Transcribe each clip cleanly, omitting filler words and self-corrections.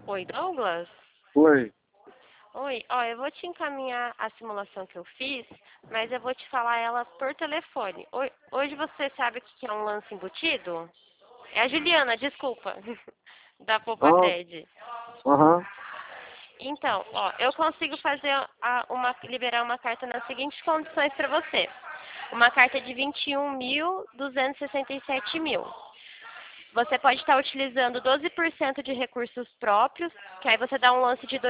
Oi, Douglas? Oi. Oi, ó, eu vou te encaminhar a simulação que eu fiz, mas eu vou te falar ela por telefone. Hoje você sabe o que é um lance embutido? É a Juliana, desculpa, da Ah, Poupacred. aham. Então, ó, eu consigo fazer liberar uma carta nas seguintes condições para você. Uma carta de 21.267 mil. Você pode estar utilizando 12% de recursos próprios, que aí você dá um lance de R$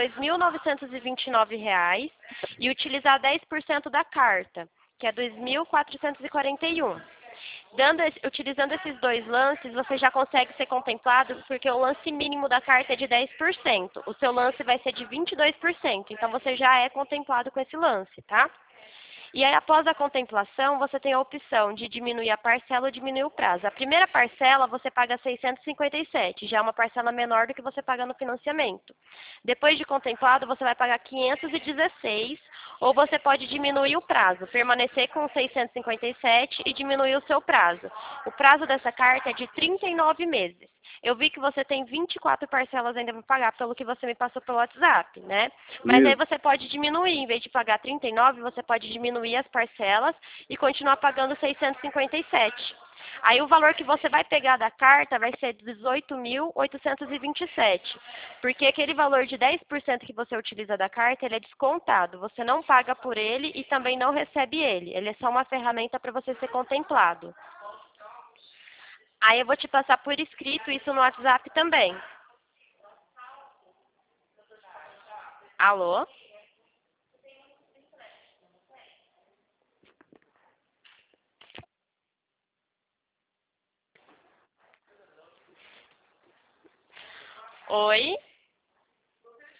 2.929 e utilizar 10% da carta, que é 2.441. Utilizando esses dois lances, você já consegue ser contemplado, porque o lance mínimo da carta é de 10%. O seu lance vai ser de 22%, então você já é contemplado com esse lance, tá? E aí, após a contemplação, você tem a opção de diminuir a parcela ou diminuir o prazo. A primeira parcela você paga 657, já é uma parcela menor do que você paga no financiamento. Depois de contemplado, você vai pagar 516, ou você pode diminuir o prazo, permanecer com 657 e diminuir o seu prazo. O prazo dessa carta é de 39 meses. Eu vi que você tem 24 parcelas ainda para pagar, pelo que você me passou pelo WhatsApp, né? Mas aí Isso. você pode diminuir, em vez de pagar 39, você pode diminuir as parcelas e continuar pagando 657. Aí o valor que você vai pegar da carta vai ser 18.827, porque aquele valor de 10% que você utiliza da carta, ele é descontado. Você não paga por ele e também não recebe ele. Ele é só uma ferramenta para você ser contemplado. Aí eu vou te passar por escrito isso no WhatsApp também. Alô? Oi?